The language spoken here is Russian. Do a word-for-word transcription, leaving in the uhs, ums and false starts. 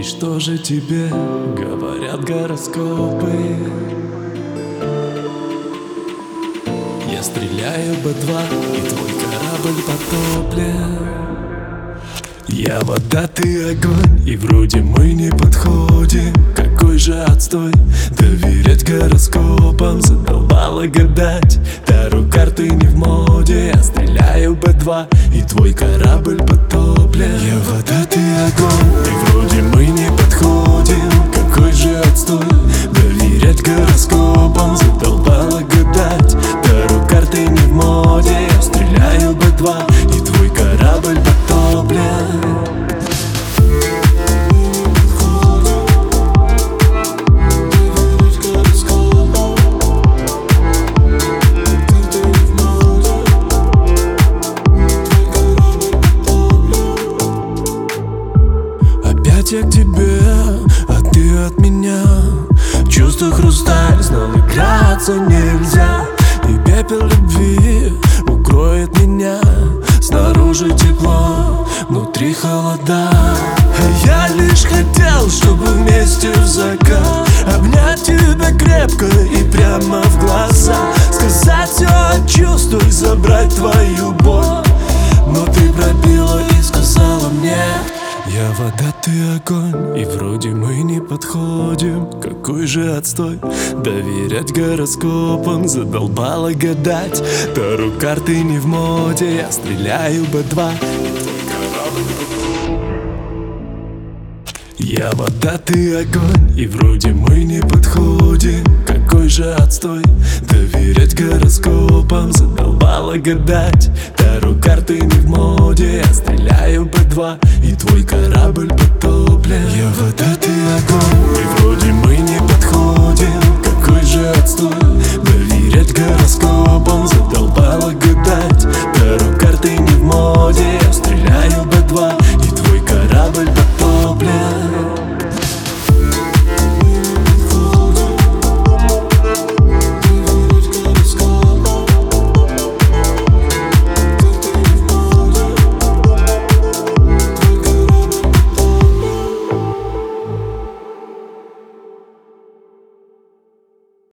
И что же тебе говорят гороскопы? Я стреляю бэ два, и твой корабль потоплен. Я вода, ты огонь, и вроде мы не подходим. Какой же отстой, доверять гороскопам. Задолбало гадать, таро карты не в моде. Я стреляю бэ два, и твой корабль потоплен. Я вода, ты огонь, и вроде мы не подходим. Какой же отстой, доверять гороскопам. Задолбало гадать, таро карты не в моде. Я стреляю бэ два, и твой корабль потоплен. Я к тебе, а ты от меня. Чувство хрусталь, знал, играться нельзя. И пепел любви укроет меня. Снаружи тепло, внутри холода. А я лишь хотел, чтобы вместе в закат обнять тебя крепко и прямо в глаза. Сказать все, чувствуй, забрать твою боль. Но ты пробила и сказала мне: я вода, ты огонь, и вроде мы не подходим. Какой же отстой, доверять гороскопам. Задолбало гадать, таро карты не в моде. Я стреляю бэ два, и твой корабль. Я вода, ты огонь, и вроде мы не подходим. Какой же отстой, доверять гороскопам. Задолбало гадать, таро карты не в моде. Я стреляю бэ два, и твой корабль потоплен. Я вода, ты огонь, и вроде мы не подходим. Какой же отстой, доверять